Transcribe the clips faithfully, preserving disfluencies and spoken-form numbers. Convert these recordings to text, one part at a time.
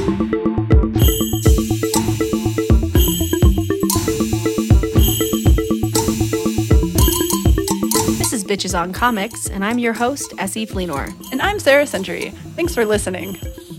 Bitches on Comics, and I'm your host, Essie Fleenor. And I'm Sarah Century. Thanks for listening.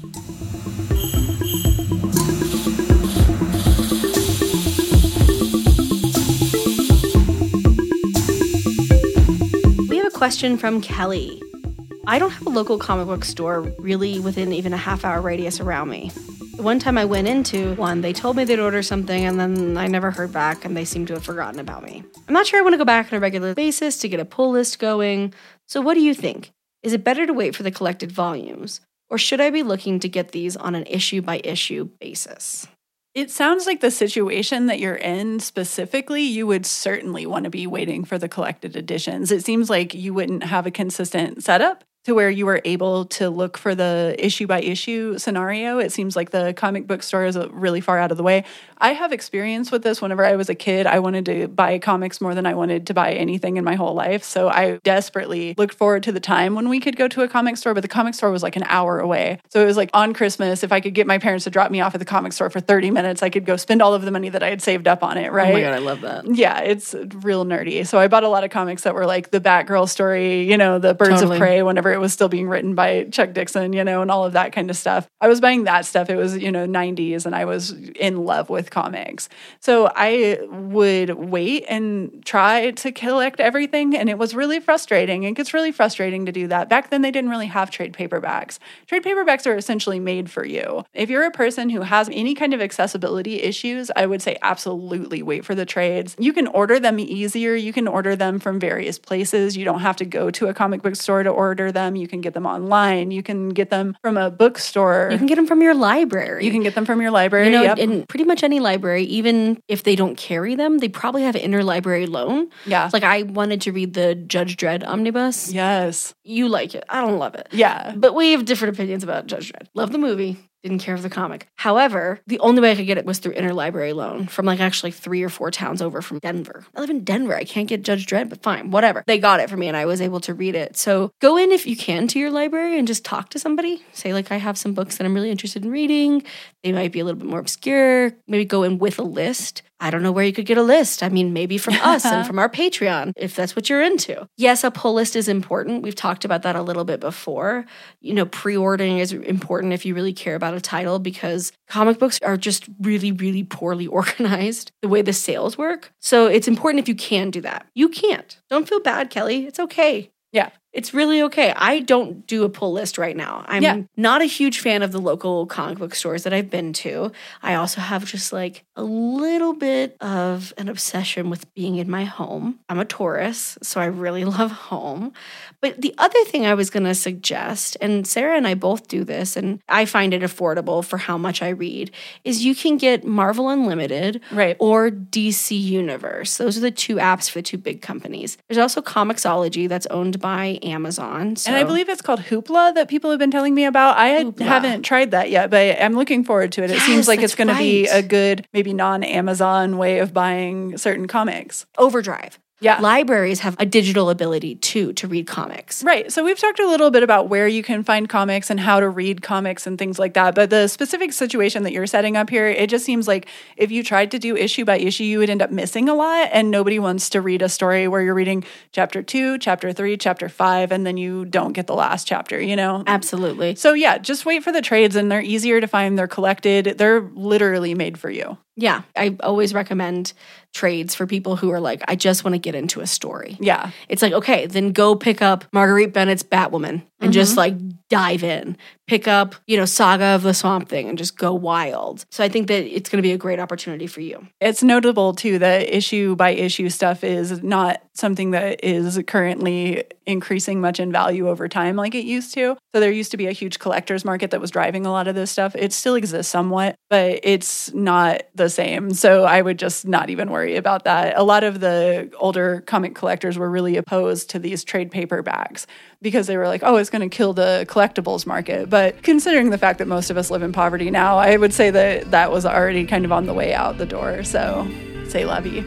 We have a question from Kelly. I don't have a local comic book store really within even a half hour radius around me. The one time I went into one, they told me they'd order something and then I never heard back and they seemed to have forgotten about me. I'm not sure I want to go back on a regular basis to get a pull list going. So what do you think? Is it better to wait for the collected volumes? Or should I be looking to get these on an issue by issue basis? It sounds like the situation that you're in specifically, you would certainly want to be waiting for the collected editions. It seems like you wouldn't have a consistent setup to where you were able to look for the issue by issue scenario. It seems like the comic book store is really far out of the way. I have experience with this. Whenever I was a kid, I wanted to buy comics more than I wanted to buy anything in my whole life. So I desperately looked forward to the time when we could go to a comic store, but the comic store was like an hour away. So it was like on Christmas, if I could get my parents to drop me off at the comic store for thirty minutes, I could go spend all of the money that I had saved up on it, right? Oh my God, I love that. Yeah, it's real nerdy. So I bought a lot of comics that were like the Batgirl story, you know, the Birds Totally. of Prey, whenever it was still being written by Chuck Dixon, you know, and all of that kind of stuff. I was buying that stuff. It was, you know, nineties, and I was in love with comics. So I would wait and try to collect everything, and it was really frustrating. It gets really frustrating to do that. Back then, they didn't really have trade paperbacks. Trade paperbacks are essentially made for you. If you're a person who has any kind of accessibility issues, I would say absolutely wait for the trades. You can order them easier. You can order them from various places. You don't have to go to a comic book store to order them. You can get them online. You can get them from a bookstore. You can get them from your library. You can get them from your library. You know, yep. in pretty much any library, even if they don't carry them, they probably have interlibrary loan. Yeah. Like I wanted to read the Judge Dredd omnibus. Yes. You like it. I don't love it. Yeah. But we have different opinions about Judge Dredd. Love the movie. Didn't care for the comic. However, the only way I could get it was through interlibrary loan from like actually three or four towns over from Denver. I live in Denver. I can't get Judge Dredd, but fine, whatever. They got it for me and I was able to read it. So go in if you can to your library and just talk to somebody. Say like, I have some books that I'm really interested in reading. They might be a little bit more obscure. Maybe go in with a list. I don't know where you could get a list. I mean, maybe from us and from our Patreon, if that's what you're into. Yes, a pull list is important. We've talked about that a little bit before. You know, pre-ordering is important if you really care about a title because comic books are just really, really poorly organized the way the sales work. So it's important if you can do that. You can't. Don't feel bad, Kelly. It's okay. Yeah. It's really okay. I don't do a pull list right now. I'm yeah. not a huge fan of the local comic book stores that I've been to. I also have just like a little bit of an obsession with being in my home. I'm a Taurus, so I really love home. But the other thing I was going to suggest, and Sarah and I both do this, and I find it affordable for how much I read, is you can get Marvel Unlimited right. or D C Universe. Those are the two apps for the two big companies. There's also Comixology that's owned by Amazon. So. And I believe it's called Hoopla that people have been telling me about. I Hoopla. haven't tried that yet, but I'm looking forward to it. It yes, seems like it's going right. to be a good, maybe non-Amazon way of buying certain comics. Overdrive. Yeah. Libraries have a digital ability, too, to read comics. Right. So we've talked a little bit about where you can find comics and how to read comics and things like that. But the specific situation that you're setting up here, it just seems like if you tried to do issue by issue, you would end up missing a lot. And nobody wants to read a story where you're reading chapter two, chapter three, chapter five, and then you don't get the last chapter, you know? Absolutely. So yeah, just wait for the trades and they're easier to find. They're collected. They're literally made for you. Yeah. I always recommend trades for people who are like, I just want to get into a story. Yeah. It's like, okay, then go pick up Marguerite Bennett's Batwoman and mm-hmm. just like dive in. Pick up, you know, Saga of the Swamp Thing and just go wild. So I think that it's going to be a great opportunity for you. It's notable, too, that issue by issue stuff is not something that is currently increasing much in value over time like it used to. So there used to be a huge collector's market that was driving a lot of this stuff. It still exists somewhat, but it's not the same. So I would just not even worry about that. A lot of the older comic collectors were really opposed to these trade paperbacks because they were like, oh, it's going to kill the collectibles market. But considering the fact that most of us live in poverty now, I would say that that was already kind of on the way out the door. So, c'est la vie.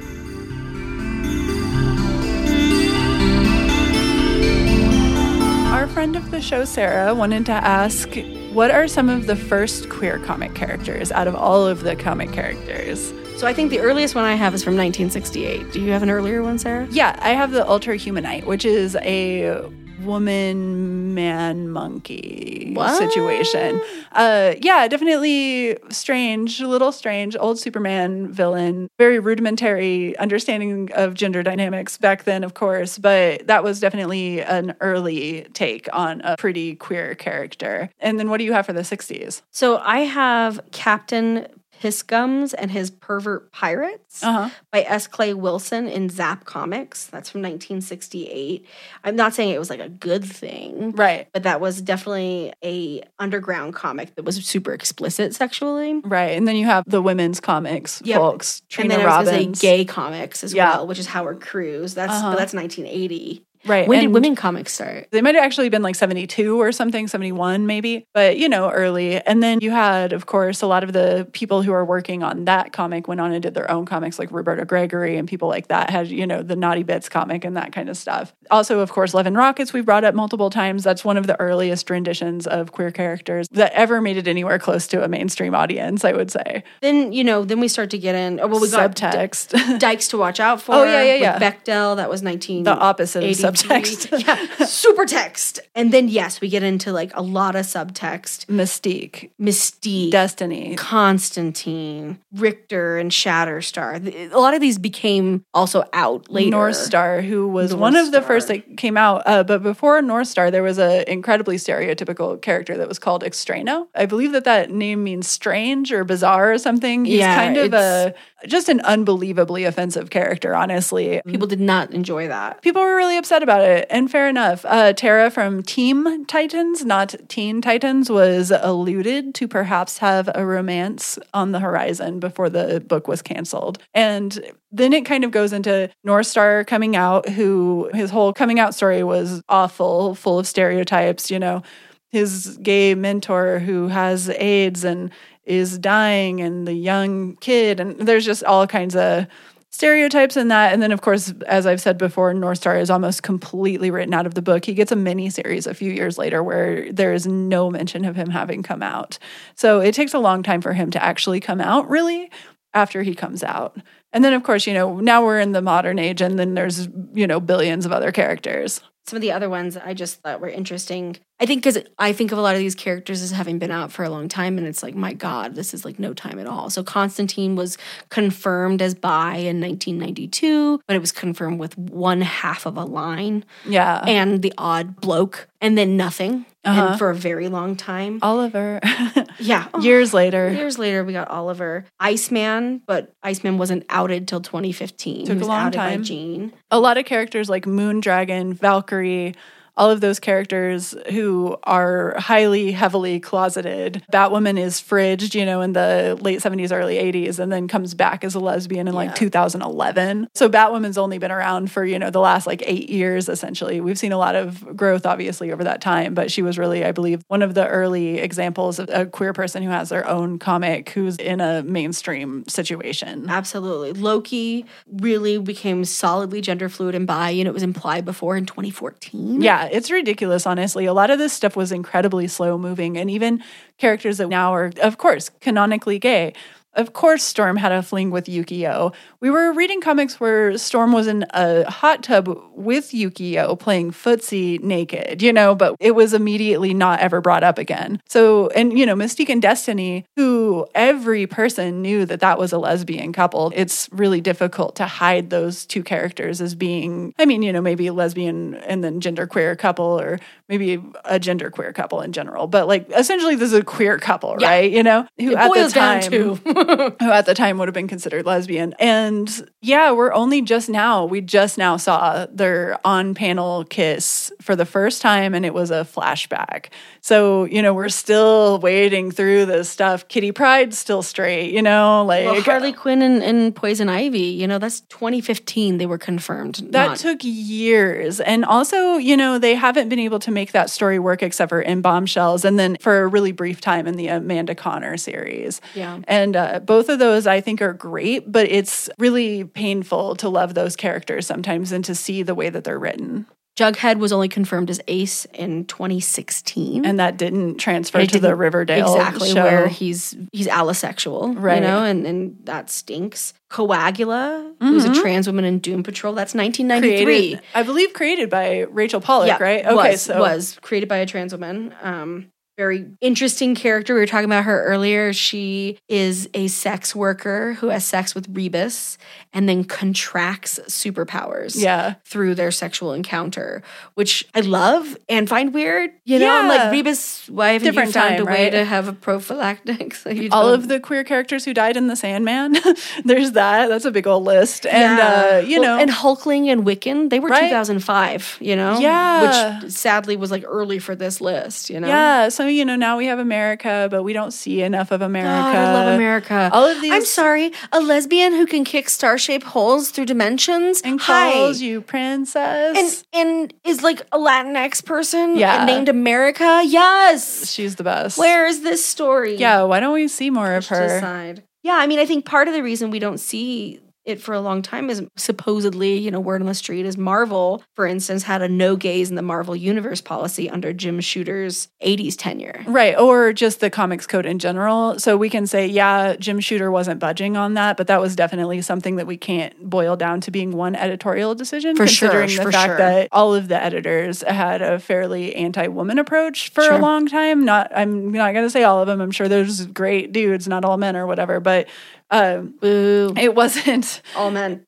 Our friend of the show, Sarah, wanted to ask, what are some of the first queer comic characters out of all of the comic characters? So I think the earliest one I have is from nineteen sixty-eight. Do you have an earlier one, Sarah? Yeah, I have the Ultra Humanite, which is a woman, man, monkey What? situation. Uh, yeah, definitely strange, a little strange. Old Superman villain, very rudimentary understanding of gender dynamics back then, of course, but that was definitely an early take on a pretty queer character. And then what do you have for the sixties? So I have Captain Pisgums and His Pervert Pirates Uh-huh. by S. Clay Wilson in Zap Comics. That's from nineteen sixty-eight. I'm not saying it was like a good thing, Right. but that was definitely a underground comic that was super explicit sexually. Right. And then you have the women's comics, Yep. folks, Trina and then I was Robbins. going to say gay comics as Yeah. well, which is Howard Cruz. That's Uh-huh. but that's nineteen eighty. Right. When did and women comics start? They might have actually been like seventy-two or something, seventy-one maybe, but you know, early. And then you had, of course, a lot of the people who are working on that comic went on and did their own comics, like Roberta Gregory and people like that had, you know, the Naughty Bits comic and that kind of stuff. Also, of course, Love and Rockets, we've brought up multiple times. That's one of the earliest renditions of queer characters that ever made it anywhere close to a mainstream audience, I would say. Then, you know, then we start to get in, oh, well, we got D- Subtext. Dykes to Watch Out For. Oh, yeah, yeah, yeah. With Bechdel, that was nineteen The opposite of eighty-three. subtext. Yeah, super text. And then, yes, we get into like a lot of subtext. Mystique. Mystique. Destiny. Constantine, Richter, and Shatterstar. The- A lot of these became also out later. North Star, who was North one of the Star. first that came out. Uh, but before North Star, there was an incredibly stereotypical character that was called Extraño. I believe that that name means strange or bizarre or something. He's Yeah, kind of it's- a just an unbelievably offensive character, honestly. People did not enjoy that. People were really upset about it, and fair enough. Uh, Tara from Team Titans, not Teen Titans, was alluded to perhaps have a romance on the horizon before the book was canceled. And then it kind of goes into North Star coming out, who his whole coming out story was awful, full of stereotypes, you know, his gay mentor who has AIDS and is dying, and the young kid, and there's just all kinds of stereotypes in that. And then, of course, as I've said before, North Star is almost completely written out of the book. He gets a mini series a few years later where there is no mention of him having come out. So it takes a long time for him to actually come out, really, after he comes out. And then, of course, you know, now we're in the modern age, and then there's, you know, billions of other characters. Some of the other ones I just thought were interesting. I think because I think of a lot of these characters as having been out for a long time, and it's like, my God, this is like no time at all. So Constantine was confirmed as bi in nineteen ninety-two, but it was confirmed with one half of a line. Yeah. And the odd bloke, and then nothing. Uh-huh. And for a very long time. Oliver. Yeah. Years later. Years later, we got Oliver. Iceman, but Iceman wasn't outed till twenty fifteen. Took he was a long outed time. by Jean. A lot of characters like Moondragon, Valkyrie, all of those characters who are highly, heavily closeted. Batwoman is fridged, you know, in the late seventies, early eighties, and then comes back as a lesbian in like Yeah. two thousand eleven. So Batwoman's only been around for, you know, the last like eight years, essentially. We've seen a lot of growth, obviously, over that time, but she was really, I believe, one of the early examples of a queer person who has their own comic who's in a mainstream situation. Absolutely. Loki really became solidly gender fluid and bi, and it was implied before in twenty fourteen. Yeah, it's ridiculous, honestly. A lot of this stuff was incredibly slow moving, and even characters that now are, of course, canonically gay. Of course, Storm had a fling with Yukio. We were reading comics where Storm was in a hot tub with Yukio playing footsie naked, you know, but it was immediately not ever brought up again. So, and, you know, Mystique and Destiny, who every person knew that that was a lesbian couple, it's really difficult to hide those two characters as being, I mean, you know, maybe a lesbian and then genderqueer couple, or maybe a genderqueer couple in general. But like, essentially, this is a queer couple, Yeah. right? You know, who It at the boils down time, to who at the time would have been considered lesbian. And yeah, we're only just now, we just now saw their on-panel kiss for the first time, and it was a flashback. So, you know, we're still wading through this stuff. Kitty Pryde's still straight, you know, like well, Harley Quinn and, and Poison Ivy, you know, that's twenty fifteen they were confirmed. that not- took years. And also, you know, they haven't been able to make that story work except for in Bombshells, and then for a really brief time in the Amanda Connor series. Yeah. And uh, both of those I think are great, but it's really painful to love those characters sometimes and to see the way that they're written. Jughead was only confirmed as Ace in twenty sixteen. And that didn't transfer And it to the didn't- Riverdale exactly show. where he's he's allosexual, Right. you know, and, and that stinks. Coagula, who's a trans woman in Doom Patrol, that's nineteen ninety-three. Created, I believe created by Rachel Pollack, Yeah, right? Okay, was, so was created by a trans woman. Um, very interesting character. We were talking about her earlier. She is a sex worker who has sex with Rebus and then contracts superpowers yeah. through their sexual encounter, which I love and find weird. You know, I'm like, Yeah. Rebus, why haven't Different you found time, a way right? to have a prophylactic? So you All don't- of the queer characters who died in the Sandman. There's that. That's a big old list. And, Yeah. uh, you Well, know. and Hulkling and Wiccan, they were Right? two thousand five, you know? Yeah. Which sadly was like early for this list, you know? yeah. So, you know, now we have America, but we don't see enough of America. God, I love America. All of these. I'm sorry, a lesbian who can kick star-shaped holes through dimensions. And Hi. calls you princess. and and is like a Latinx person Yeah. named America. Yes. She's the best. Where is this story? Yeah. Why don't we see more of Push to the her? side. Yeah, I mean, I think part of the reason we don't see it for a long time is supposedly, you know, word on the street is Marvel, for instance, had a no gays in the Marvel Universe policy under Jim Shooter's eighties tenure. Right. Or just the comics code in general. So we can say, yeah, Jim Shooter wasn't budging on that, but that was definitely something that we can't boil down to being one editorial decision. For sure, considering the for fact sure. that all of the editors had a fairly anti-woman approach for Sure. a long time. Not, I'm not going to say all of them. I'm sure there's great dudes, not all men or whatever, but um, Boo. it wasn't. All men.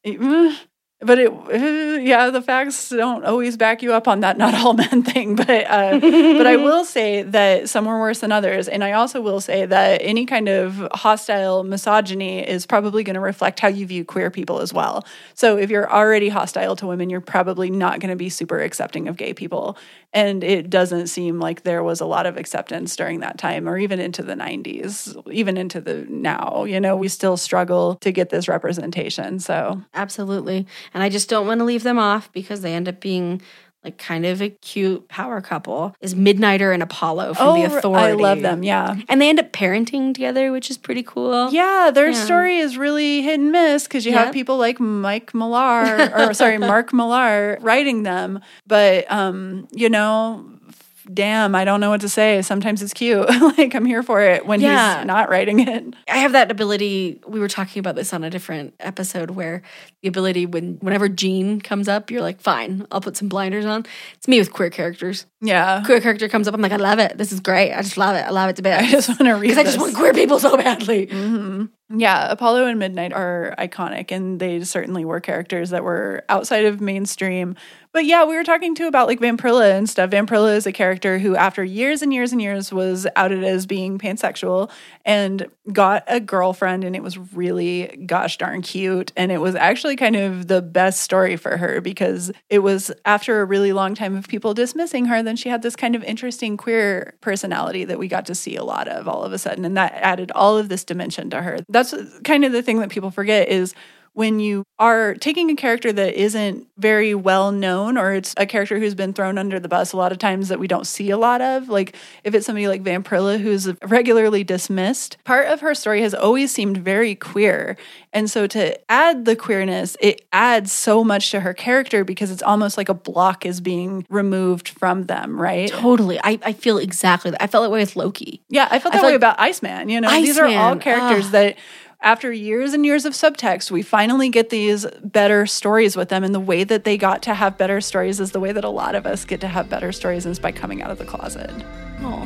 But it, uh, yeah, the facts don't always back you up on that not all men thing. But, uh, but I will say that some were worse than others, and I also will say that any kind of hostile misogyny is probably going to reflect how you view queer people as well. So if you're already hostile to women, you're probably not going to be super accepting of gay people. And it doesn't seem like there was a lot of acceptance during that time, or even into the nineties, even into the now. You know, we still struggle to get this representation. So. Absolutely. And I just don't want to leave them off because they end up being like kind of a cute power couple is Midnighter and Apollo from The Authority. I love them, yeah. And they end up parenting together, which is pretty cool. Yeah, their Yeah. story is really hit and miss because you Yep. have people like Mike Millar, or sorry, Mark Millar writing them. But, um, you know, damn, I don't know what to say. Sometimes it's cute. Like, I'm here for it when Yeah. he's not writing it. I have that ability. We were talking about this on a different episode where the ability when whenever Jean comes up, you're like, fine, I'll put some blinders on. It's me with queer characters. Yeah. Queer character comes up, I'm like, I love it. This is great. I just love it. I love it to bits. I just want to read because I just this. want queer people so badly. hmm Yeah, Apollo and Midnight are iconic, and they certainly were characters that were outside of mainstream. But yeah, we were talking too about like Vampirilla and stuff. Vampirilla is a character who, after years and years and years, was outed as being pansexual and got a girlfriend, and it was really gosh darn cute. And it was actually kind of the best story for her because it was after a really long time of people dismissing her, then she had this kind of interesting queer personality that we got to see a lot of all of a sudden, and that added all of this dimension to her. That's kind of the thing that people forget is when you are taking a character that isn't very well known, or it's a character who's been thrown under the bus a lot of times that we don't see a lot of, like if it's somebody like Vampirilla who's regularly dismissed, part of her story has always seemed very queer. And so to add the queerness, it adds so much to her character because it's almost like a block is being removed from them, right? Totally. I, I feel exactly that. I felt that way with Loki. Yeah, I felt I that feel way like- about Iceman. You know, these are all Iceman, characters ugh. that after years and years of subtext, we finally get these better stories with them. And the way that they got to have better stories is the way that a lot of us get to have better stories, and it's by coming out of the closet. Oh.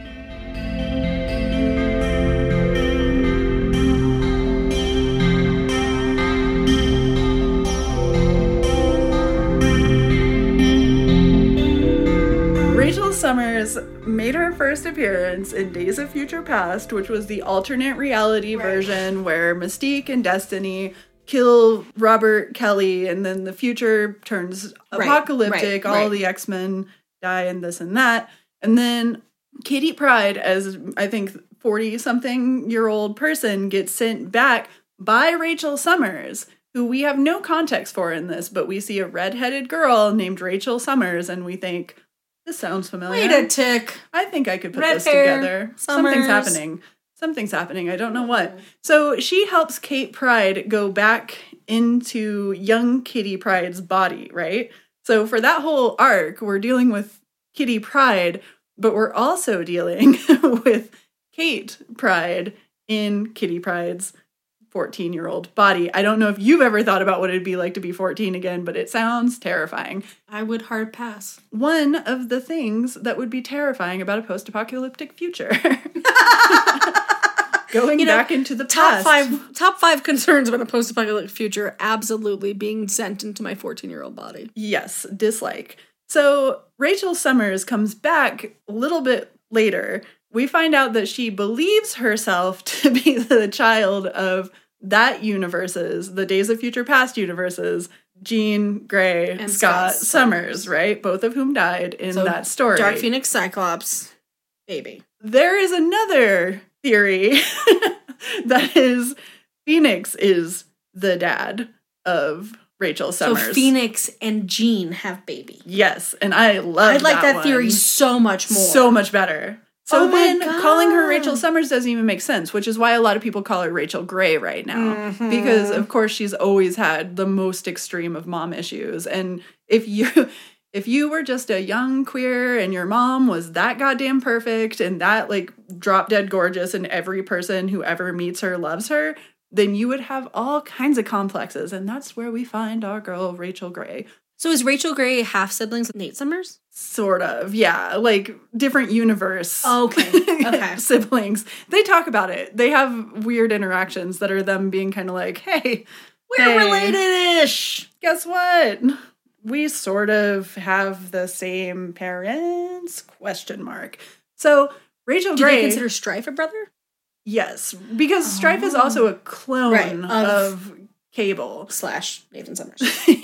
Rachel Summers made her first appearance in Days of Future Past, which was the alternate reality Right. version where Mystique and Destiny kill Robert Kelly, and then the future turns Right, apocalyptic. right, All right. the X-Men die and this and that. And then Katie Pride, as I think forty-something-year-old person, gets sent back by Rachel Summers, who we have no context for in this, but we see a redheaded girl named Rachel Summers, and we think, this sounds familiar. Wait a tick. I think I could put Red this hair, together. Summers. Something's happening. Something's happening. I don't know what. So she helps Kate Pride go back into young Kitty Pryde's body, right? So for that whole arc, we're dealing with Kitty Pryde, but we're also dealing with Kate Pryde in Kitty Pryde's fourteen-year-old body. I don't know if you've ever thought about what it'd be like to be fourteen again, but it sounds terrifying. I would hard pass. One of the things that would be terrifying about a post-apocalyptic future. Going you know, back into the top past. five top five concerns about a post-apocalyptic future, absolutely being sent into my fourteen-year-old body. Yes, dislike. So Rachel Summers comes back a little bit later. We find out that she believes herself to be the child of that universe's, the Days of Future Past universes, Jean Grey and Scott, Scott Summers, Summers, right? Both of whom died in so that story. Dark Phoenix Cyclops, baby. There is another theory that is Phoenix is the dad of Rachel Summers. So Phoenix and Jean have baby. Yes, and I love I like that, that theory so much more. So much better. So oh then calling her Rachel Summers doesn't even make sense, which is why a lot of people call her Rachel Grey right now. Mm-hmm. Because, of course, she's always had the most extreme of mom issues. And if you if you were just a young queer and your mom was that goddamn perfect and that, like, drop dead gorgeous and every person who ever meets her loves her, then you would have all kinds of complexes. And that's where we find our girl, Rachel Grey. So is Rachel Grey half siblings with Nate Summers? Sort of, yeah. Like, different universe. Okay, okay. siblings. They talk about it. They have weird interactions that are them being kind of like, hey, we're hey, related-ish. Guess what? We sort of have the same parents? Question mark. So, Rachel Do Grey... Do they consider Strife a brother? Yes, because oh. Strife is also a clone right, of... of Cable. Slash Nathan Summers.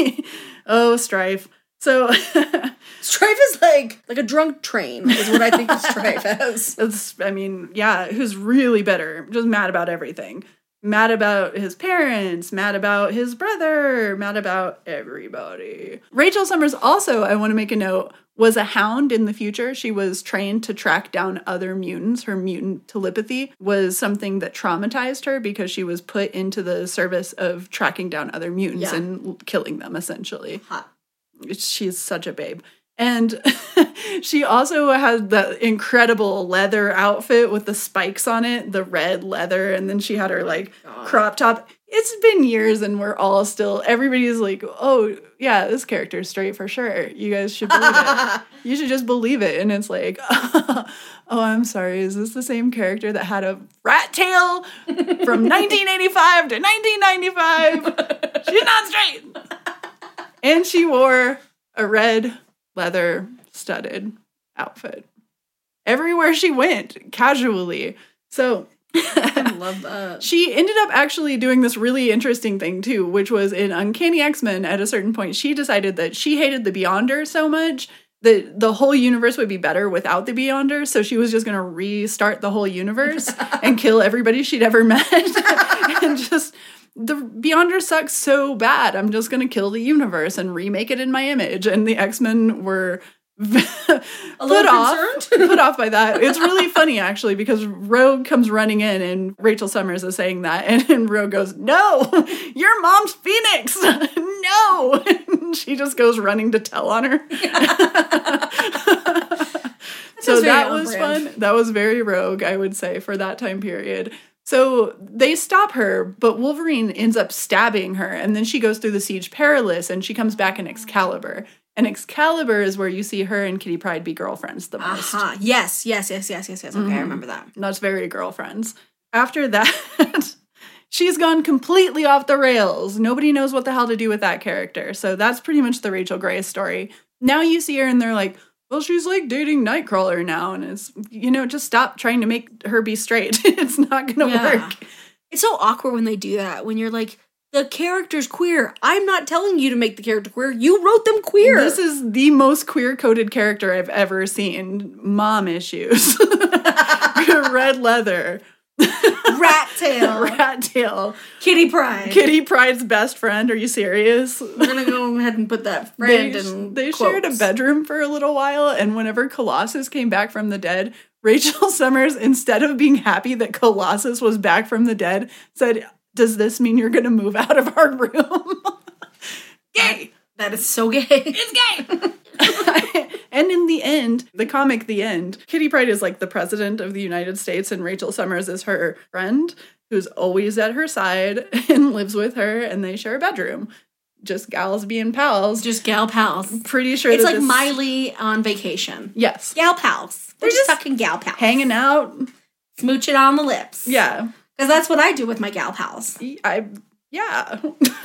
Oh, Strife. So Strife is like like a drunk train is what I think of Strife as. It's, I mean, yeah, who's really bitter, just mad about everything. Mad about his parents, mad about his brother, mad about everybody. Rachel Summers also, I want to make a note, was a hound in the future. She was trained to track down other mutants. Her mutant telepathy was something that traumatized her because she was put into the service of tracking down other mutants yeah. and killing them, essentially. Hot. She's such a babe. And she also had the incredible leather outfit with the spikes on it, the red leather, and then she had her, like, God. crop top. It's been years and we're all still, everybody's like, oh, yeah, this character's straight for sure. You guys should believe it. You should just believe it. And it's like, oh, I'm sorry, is this the same character that had a rat tail from nineteen eighty-five to nineteen ninety-five? She's not straight. And she wore a red leather studded outfit everywhere she went, casually. So I love that. She ended up actually doing this really interesting thing too, which was in Uncanny X-Men. At a certain point, she decided that she hated the Beyonder so much that the whole universe would be better without the Beyonder. So she was just going to restart the whole universe and kill everybody she'd ever met. And just, the Beyonder sucks so bad. I'm just going to kill the universe and remake it in my image. And the X-Men were put off, put off by that. It's really funny, actually, because Rogue comes running in and Rachel Summers is saying that. And, and Rogue goes, no, your mom's Phoenix. No. And she just goes running to tell on her. So that was fun. That was very Rogue, I would say, for that time period. So they stop her, but Wolverine ends up stabbing her, and then she goes through the Siege Perilous, and she comes back in Excalibur. And Excalibur is where you see her and Kitty Pryde be girlfriends the most. Uh-huh. Yes, yes, yes, yes, yes, yes. Okay, mm-hmm. I remember that. That's very girlfriends. After that, she's gone completely off the rails. Nobody knows what the hell to do with that character. So that's pretty much the Rachel Grey story. Now you see her, and they're like, well, she's like dating Nightcrawler now, and it's, you know, just stop trying to make her be straight. It's not going to yeah. work. It's so awkward when they do that, when you're like, the character's queer. I'm not telling you to make the character queer. You wrote them queer. This is the most queer-coded character I've ever seen. Mom issues. Red leather. Rat tail. Rat tail. Kitty Pryde. Kitty Pryde's best friend. Are you serious? We're going to go ahead and put that friend they, in They quotes. shared a bedroom for a little while, and whenever Colossus came back from the dead, Rachel Summers, instead of being happy that Colossus was back from the dead, said, does this mean you're going to move out of our room? Yay! That, That is so gay. It's gay. And in the end, the comic The End, Kitty Pryde is like the president of the United States, and Rachel Summers is her friend who's always at her side and lives with her, and they share a bedroom. Just gals being pals. Just gal pals. Pretty sure it's that like this... Miley on vacation. Yes. Gal pals. They're We're just just fucking gal pals. hanging out. Smooching on the lips. Yeah. Because that's what I do with my gal pals. I, yeah.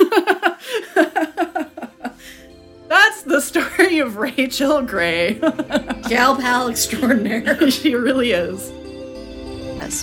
That's the story of Rachel Gray. Gal pal extraordinaire. She really is. Yes.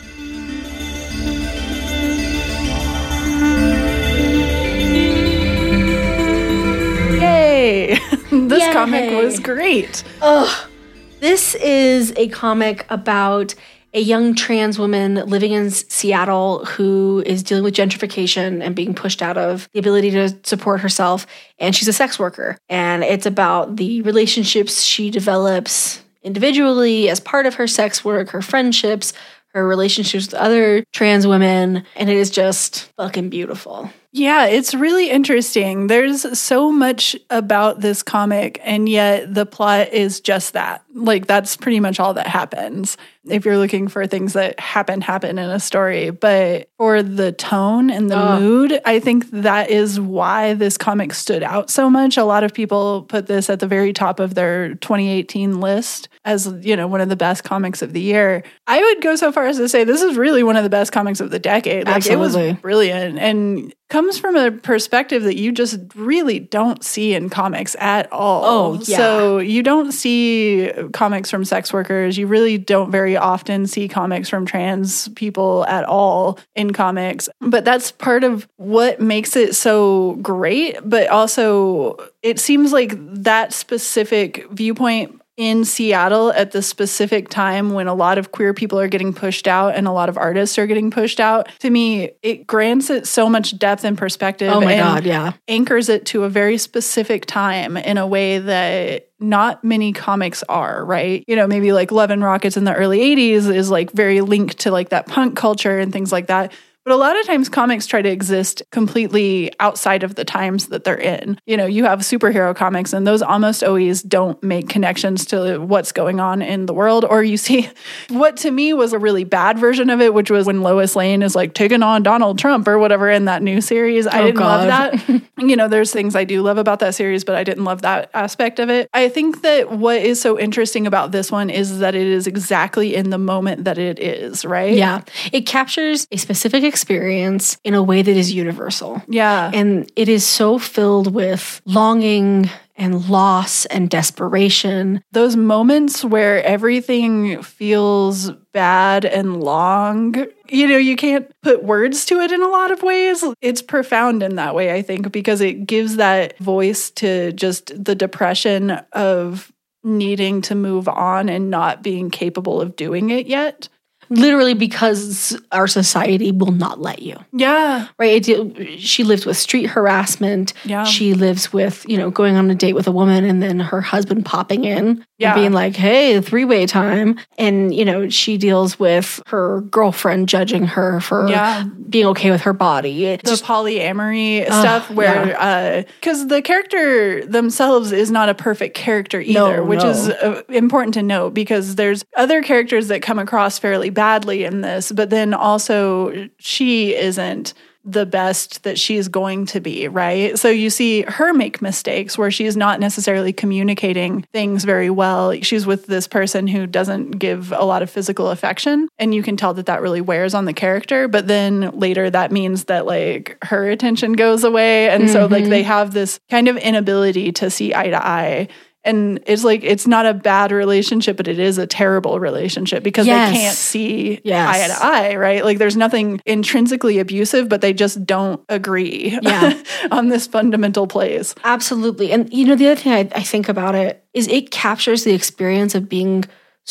Yay! This Yay. comic was great. Ugh. This is a comic about a young trans woman living in Seattle who is dealing with gentrification and being pushed out of the ability to support herself. And she's a sex worker. And it's about the relationships she develops individually as part of her sex work, her friendships, her relationships with other trans women. And it is just fucking beautiful. Yeah, it's really interesting. There's so much about this comic, and yet the plot is just that. Like, that's pretty much all that happens. If you're looking for things that happen, happen in a story. But for the tone and the oh. mood, I think that is why this comic stood out so much. A lot of people put this at the very top of their twenty eighteen list as, you know, one of the best comics of the year. I would go so far as to say this is really one of the best comics of the decade. Like, Absolutely. It was brilliant. And comes from a perspective that you just really don't see in comics at all. Oh, yeah. So you don't see comics from sex workers. You really don't very often see comics from trans people at all in comics. But that's part of what makes it so great. But also, it seems like that specific viewpoint in Seattle at the specific time when a lot of queer people are getting pushed out and a lot of artists are getting pushed out, to me, it grants it so much depth and perspective. Oh my and God, yeah. anchors it to a very specific time in a way that not many comics are, right? You know, maybe like Love and Rockets in the early eighties is like very linked to like that punk culture and things like that. But a lot of times comics try to exist completely outside of the times that they're in. You know, you have superhero comics and those almost always don't make connections to what's going on in the world. Or you see what to me was a really bad version of it, which was when Lois Lane is like taking on Donald Trump or whatever in that new series. I oh, didn't God. love that. You know, there's things I do love about that series, but I didn't love that aspect of it. I think that what is so interesting about this one is that it is exactly in the moment that it is, right? Yeah. It captures a specific experience in a way that is universal. Yeah. And it is so filled with longing and loss and desperation. Those moments where everything feels bad and long, you know, you can't put words to it in a lot of ways. It's profound in that way, I think, because it gives that voice to just the depression of needing to move on and not being capable of doing it yet. Literally because our society will not let you. Yeah. Right? It, she lives with street harassment. Yeah. She lives with, you know, going on a date with a woman and then her husband popping in Yeah. and being like, hey, three-way time. And, you know, she deals with her girlfriend judging her for Yeah. being okay with her body. It The just, polyamory Ugh, stuff where, because uh, the character themselves is not a perfect character either, No, which no. is uh, important to note because there's other characters that come across fairly badly in this, but then also she isn't the best that she's going to be, right? So you see her make mistakes where she's not necessarily communicating things very well. She's with this person who doesn't give a lot of physical affection, and you can tell that that really wears on the character, but then later that means that like her attention goes away, and mm-hmm. so like they have this kind of inability to see eye to eye. And it's like, it's not a bad relationship, but it is a terrible relationship because yes. they can't see yes. eye to eye, right? Like there's nothing intrinsically abusive, but they just don't agree yeah. on this fundamental place. Absolutely. And you know, the other thing I, I think about it is it captures the experience of being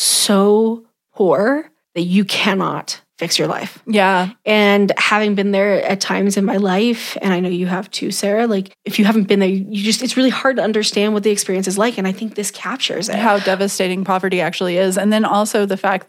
so poor that you cannot fix your life. Yeah. And having been there at times in my life, and I know you have too, Sarah, like if you haven't been there, you just, it's really hard to understand what the experience is like. And I think this captures it. How devastating poverty actually is. And then also the fact that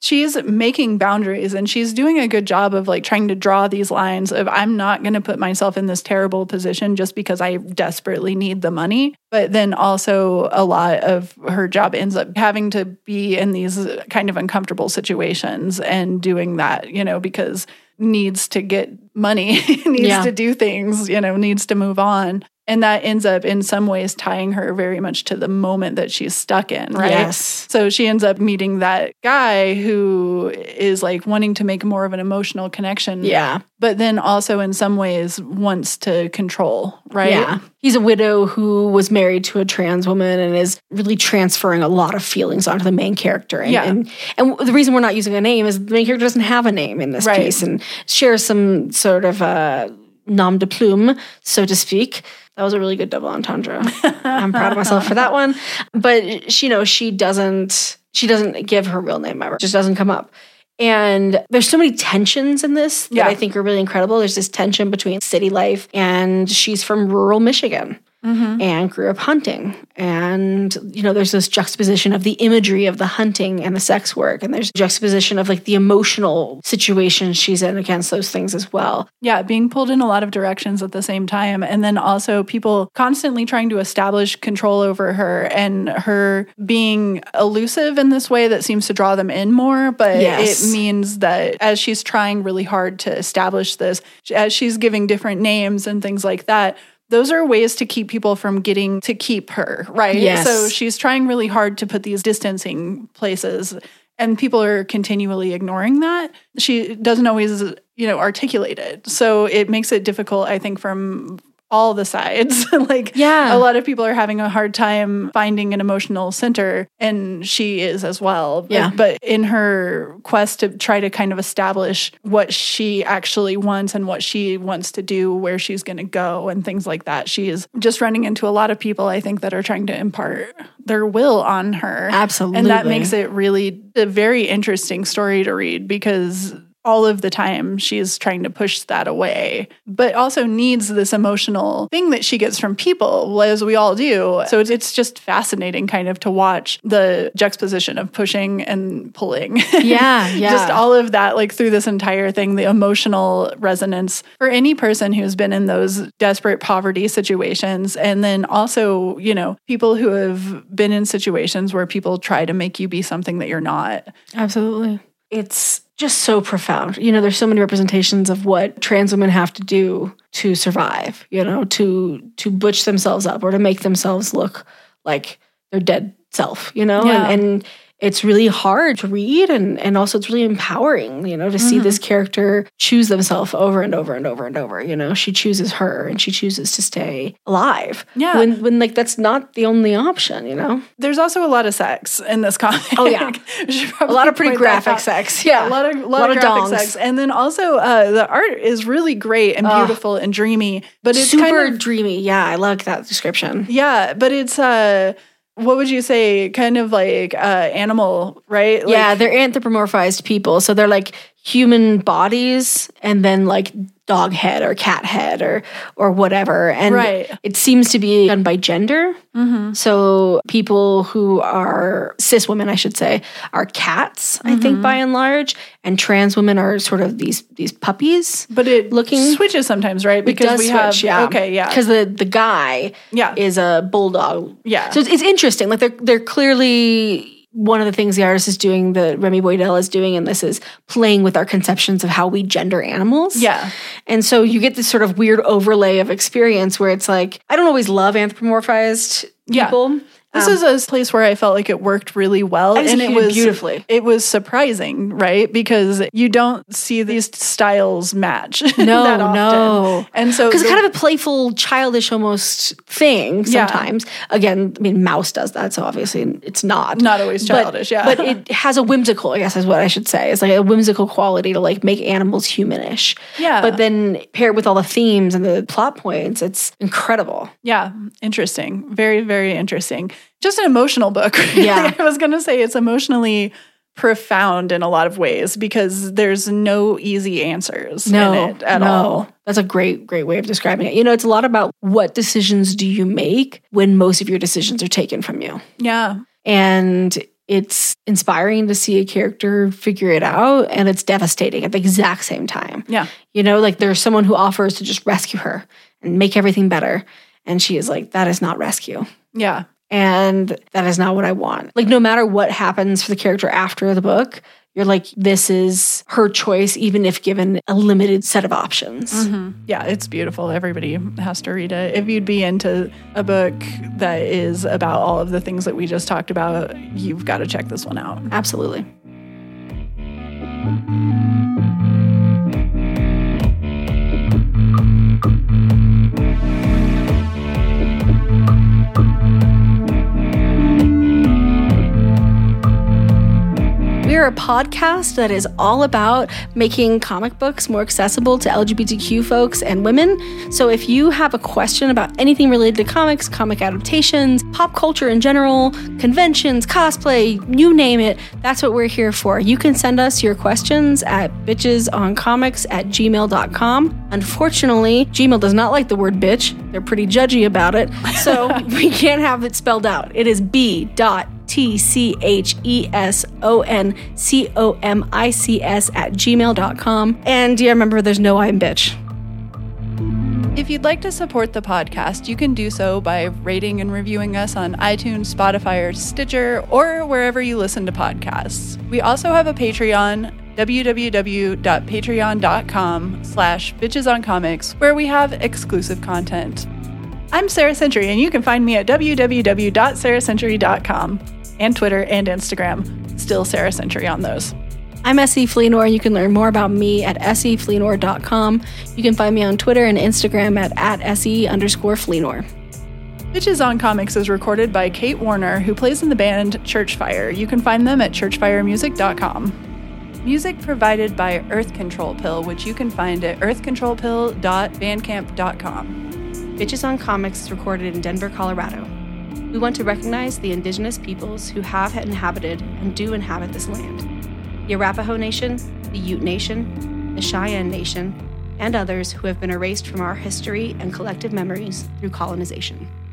she's making boundaries and she's doing a good job of like trying to draw these lines of I'm not going to put myself in this terrible position just because I desperately need the money. But then also a lot of her job ends up having to be in these kind of uncomfortable situations and doing that, you know, because needs to get money, needs Yeah. to do things, you know, needs to move on. And that ends up in some ways tying her very much to the moment that she's stuck in, right? Yes. So she ends up meeting that guy who is like wanting to make more of an emotional connection. Yeah. But then also in some ways wants to control, right? Yeah. He's a widow who was married to a trans woman and is really transferring a lot of feelings onto the main character. And, Yeah. and, and the reason we're not using a name is the main character doesn't have a name in this Right. piece and shares some sort of uh, nom de plume, so to speak. That was a really good double entendre. I'm proud of myself for that one. But she, you know, she doesn't she doesn't give her real name ever. It just doesn't come up. And there's so many tensions in this that Yeah. I think are really incredible. There's this tension between city life and she's from rural Michigan. Mm-hmm. And grew up hunting. And, you know, there's this juxtaposition of the imagery of the hunting and the sex work. And there's juxtaposition of like the emotional situation she's in against those things as well. Yeah, being pulled in a lot of directions at the same time. And then also people constantly trying to establish control over her and her being elusive in this way that seems to draw them in more. But Yes. it means that as she's trying really hard to establish this, as she's giving different names and things like that, those are ways to keep people from getting to keep her, right? Yes. So she's trying really hard to put these distancing places and people are continually ignoring that. She doesn't always, you know, articulate it. So it makes it difficult, I think, from all the sides. Like Yeah. a lot of people are having a hard time finding an emotional center, and she is as well. But, Yeah. but in her quest to try to kind of establish what she actually wants and what she wants to do, where she's going to go and things like that, she is just running into a lot of people, I think, that are trying to impart their will on her. Absolutely. And that makes it really a very interesting story to read because all of the time she's trying to push that away, but also needs this emotional thing that she gets from people, as we all do. So it's, it's just fascinating kind of to watch the juxtaposition of pushing and pulling. Yeah, yeah. Just all of that, like through this entire thing, the emotional resonance for any person who's been in those desperate poverty situations. And then also, you know, people who have been in situations where people try to make you be something that you're not. Absolutely. It's just so profound. You know, there's so many representations of what trans women have to do to survive, you know, to to butch themselves up or to make themselves look like their dead self, you know? Yeah. And, and it's really hard to read and, and also it's really empowering, you know, to see Mm-hmm. this character choose themselves over and over and over and over. You know, she chooses her and she chooses to stay alive. Yeah. When when like that's not the only option, you know? There's also a lot of sex in this comic. Oh, yeah. We should A probably lot of pretty point that graphic out. sex. Yeah, Yeah. a lot of, lot lot of of graphic dongs. sex. And then also uh, the art is really great and Ugh. beautiful and dreamy. But it's Super kind of, dreamy. Yeah, I like that description. yeah, but it's, uh, what would you say, kind of like uh, animal, right? Like, Yeah, they're anthropomorphized people. So they're like human bodies and then like dog head or cat head or or whatever. And Right. it seems to be done by gender. Mm-hmm. So people who are cis women, I should say, are cats, I think, by and large. And trans women are sort of these these puppies. But it Looking- switches sometimes, right? Because it does we switch, have, yeah. okay, yeah. Because the, the guy Yeah. is a bulldog. Yeah. So it's, it's interesting. Like they're they're clearly one of the things the artist is doing, that Remy Boydell is doing, and this is playing with our conceptions of how we gender animals. Yeah. And so you get this sort of weird overlay of experience where it's like, I don't always love anthropomorphized Yeah. people. This Um, is a place where I felt like it worked really well, and it executed was beautifully. It was surprising, right? Because you don't see these styles match. No, that often. no. And so Because it's the- kind of a playful, childish almost thing Yeah. sometimes. Again, I mean, Mouse does that, so obviously it's not. Not always But- childish, yeah. But it has a whimsical, I guess is what I should say. It's like a whimsical quality to like make animals humanish. Yeah. But then paired with all the themes and the plot points, it's incredible. yeah, interesting. Very, very interesting. Just an emotional book. really. Yeah. I was going to say it's emotionally profound in a lot of ways because there's no easy answers No, in it at no. all. That's a great, great way of describing it. You know, it's a lot about what decisions do you make when most of your decisions are taken from you. Yeah. And It's inspiring to see a character figure it out, and it's devastating at the exact same time. Yeah. You know, like there's someone who offers to just rescue her and make everything better. And she is like, that is not rescue. Yeah. And that is not what I want. Like, no matter what happens for the character after the book, you're like, this is her choice, even if given a limited set of options. Mm-hmm. Yeah, it's beautiful. Everybody has to read it. If you'd be into a book that is about all of the things that we just talked about, you've got to check this one out. Absolutely. We're a podcast that is all about making comic books more accessible to L G B T Q folks and women. So if you have a question about anything related to comics, comic adaptations, pop culture in general, conventions, cosplay, you name it, that's what we're here for. You can send us your questions at bitchesoncomics at gmail dot com. Unfortunately, Gmail does not like the word bitch. They're pretty judgy about it. So we can't have it spelled out. It is B dot T C H E S O N C O M I C S at gmail dot com. And yeah, remember, there's no I in bitch. If you'd like to support the podcast, you can do so by rating and reviewing us on iTunes, Spotify, or Stitcher, or wherever you listen to podcasts. We also have a Patreon, w w w dot patreon dot com slash bitches on comics, where we have exclusive content. I'm Sarah Century, and you can find me at w w w dot sarah century dot com and Twitter and Instagram. Still Sarah Century on those. I'm S E Fleenor, and you can learn more about me at s e fleenor dot com. You can find me on Twitter and Instagram at, at se underscore Fleenor. Bitches on Comics is recorded by Kate Warner, who plays in the band Churchfire. You can find them at church fire music dot com. Music provided by Earth Control Pill, which you can find at earth control pill dot bandcamp dot com. Bitches on Comics is recorded in Denver, Colorado. We want to recognize the indigenous peoples who have inhabited and do inhabit this land. The Arapaho Nation, the Ute Nation, the Cheyenne Nation, and others who have been erased from our history and collective memories through colonization.